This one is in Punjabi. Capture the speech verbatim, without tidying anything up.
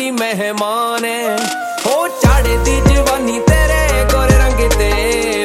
मेहमान हो चाड़े दी जवानी तेरे गोरे रंग ते